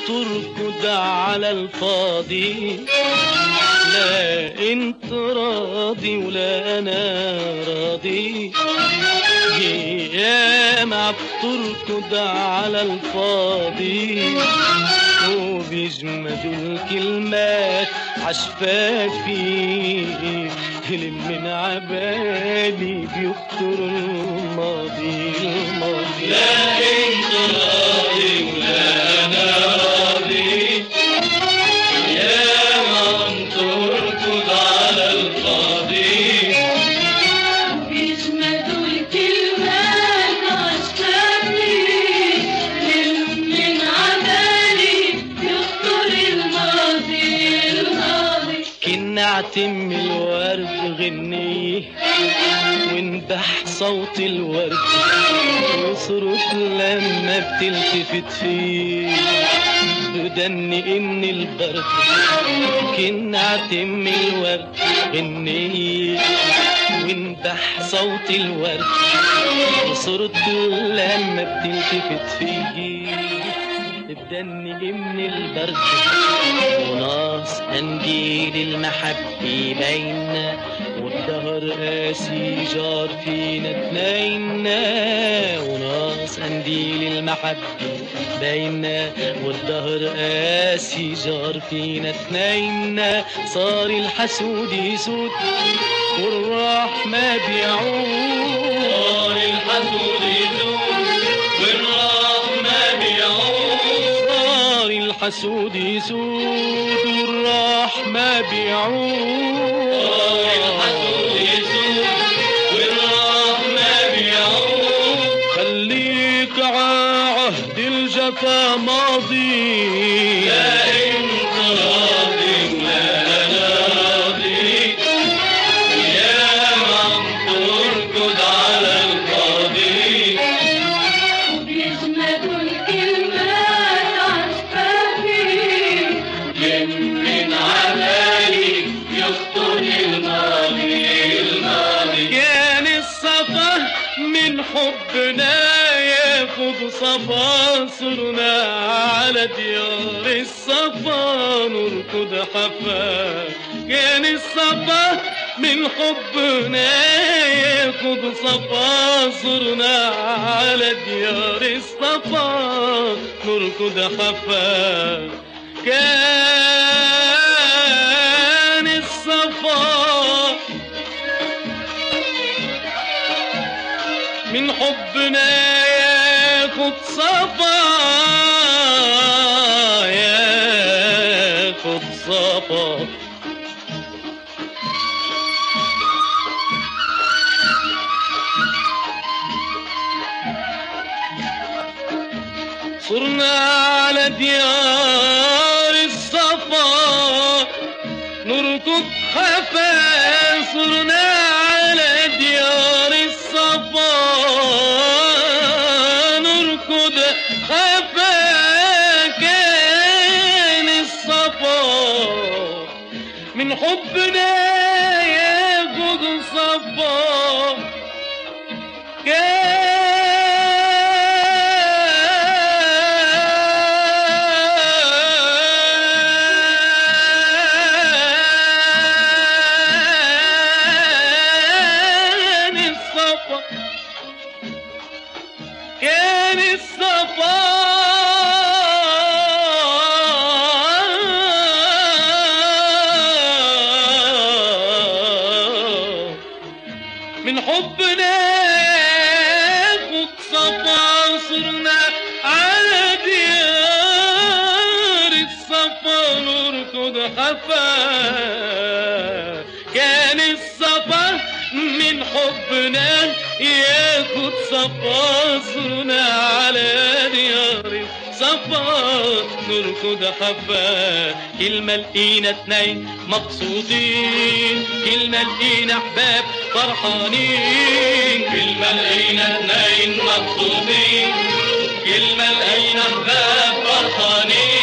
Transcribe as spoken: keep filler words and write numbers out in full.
بتركض على الفاضي، لا انت راضي ولا انا راضي. ياما بتركض على الفاضي وبيجمدوا الكلمات عشفافي، كلم من عبالي بيخطر الماضي الماضي. لا انت راضي ولا انا راضي، ياما بتركض على الفاضي بيجمدوا الكلمات عشفافي، كلم من عبالي بيخطر الماضي الماضي. كنا عتم الورد غنيه وانبح صوت الورد وصرت لما بتلتفت فيه بدني ان البرد. كنا عتم الورد غنيه وانبح صوت الورد وصرت لما بتلتفت فيه بدني من البرد. وناس قنديل المحبة بينا والدهر قاسي جار فينا اتنينا. وناس قنديل المحبة بينا والدهر قاسي جار فينا اتنينا. صار الحسود يسود والراح ما بيعود، صار الحسود يسود والراح ما بيعود. صار الحسود يسود والراح ما بيعود. صار الحسود يسود والراح ما بيعود. خليك عهد الجفا ماضي، لا انت راضي ولا انا راضي، ياما بتركض على الفاضي بيجمدوا الكلمات عشفافي، كلم من عبالي يخطر الماضي الماضي. كان الصفا من حبنا ياخد صفا، صرنا على ديار الصفا نركض حفا. كان الصفا من حبنا ياخد صفا، صرنا على ديار الصفا نركض حفا. كان الصفا من حبنا ياخد صفا، ياخد صفا. صرنا على ديار الصفا نركض خفا. صرنا على ديار الصفا نركض خفا. كان الصفا من حبنا ياخد صفا. كان الصفا من حبنا ياخد صفا. صرنا على ديار الصفا نركض حفا. كان الصفا من حبنا ياخد صفا. صرنا على ديار الصفا نركض حفا. كلمة لقينا اتنين مبسوطين، كلمة لقينا احباب فرحانين. كلمة لقينا اتنين مبسوطين، كلمة لقينا احباب فرحانين.